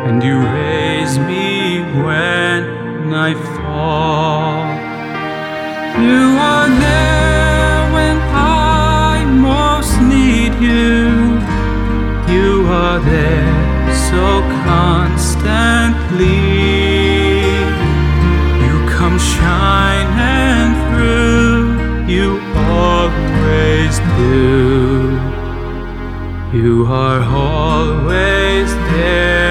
and you raise me when I fall. You are there when I most need you. You are there so constantly. You come shining through, you always do. You are always there.